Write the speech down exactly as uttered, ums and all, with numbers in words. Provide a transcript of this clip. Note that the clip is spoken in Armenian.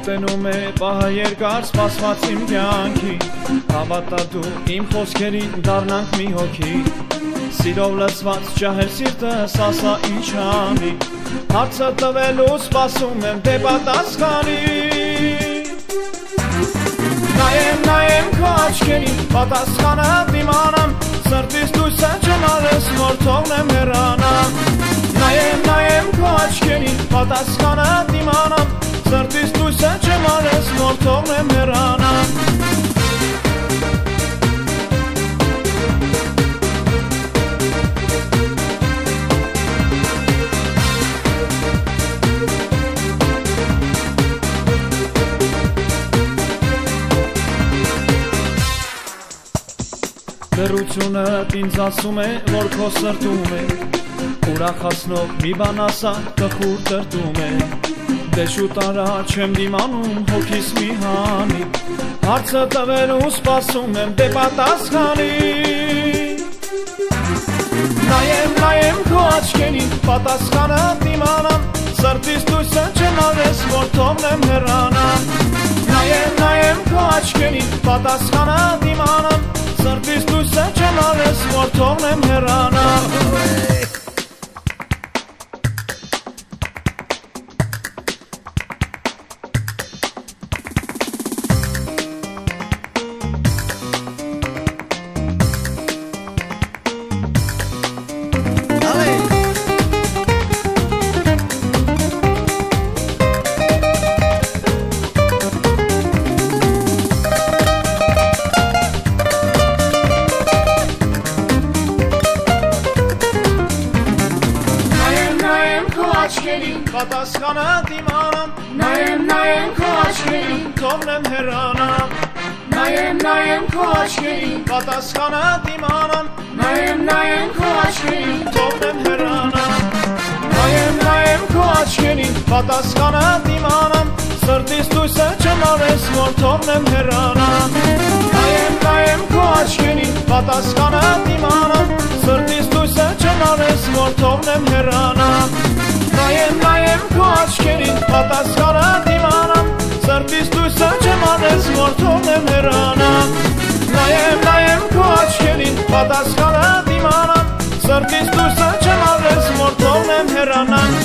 Մոտենում է պահը երկար սպասված իմ կյանքի, հավատա դու իմ խոսքերին դառնանք մի հոգի, սիրով լցված ջահել սիրտս ասա ինչ անի, հարցը տվելու սպասում եմ դե պատասխանի։ Նայեմ, նայեմ քո աչքերին, պատասխանը դիմանամ, սրտիս դույսը չնալես, որ թողնեմ հեռանամ։ Նայեմ, նայեմ քո աչքերին, պատասխանը դիմանամ, սրտիս դույսը չնալես, որ թողնեմ հեռանամ։ Լռությունը ինձ ասում է, որ քո սրտում է, ուրախացնող մի բան ասա, տխուր տրտում է, դե շուտ արա չեմ դիմանում, հոգիս մի հանի, հարցը տվելու սպասում եմ դե պատասխանի։ Նայեմ, նայեմ քո աչքերին, պատասխանը դիմանամ, սրտիս դույսը չնալես, որ թողնեմ հեռանամ։ Նայեմ, նայեմ քո աչքերին, պատասխանը դիմանամ, սրտիս դույսը չնալես, որ թողնեմ հեռանամ։ Պատասխանը դիմանամ, նայեմ, նայեմ քո աչքերին, թողնեմ հեռանամ։ Նայեմ, նայեմ քո աչքերին, պատասխանը դիմանամ, նայեմ, նայեմ քո աչքերին, թողնեմ հեռանամ։ Նայեմ, նայեմ քո աչքերին, պատասխանը դիմանամ, սրտիս դույսը չնալես, որ թողնեմ հեռանամ։ Նայեմ, նայեմ քո աչքերին, պատասխանը դիմանամ, սրտիս դույսը չնալես, որ թողնեմ հեռանամ։ Նայեմ, նայեմ քո աչքերին, պատասխանը դիմանամ, սրտիս դույսը չնալես, որ թողնեմ հեռանամ։ Նայեմ, նայեմ քո աչքերին, պատասխանը դիմանամ, սրտիս դույսը չնալես, որ թողնեմ հեռանամ։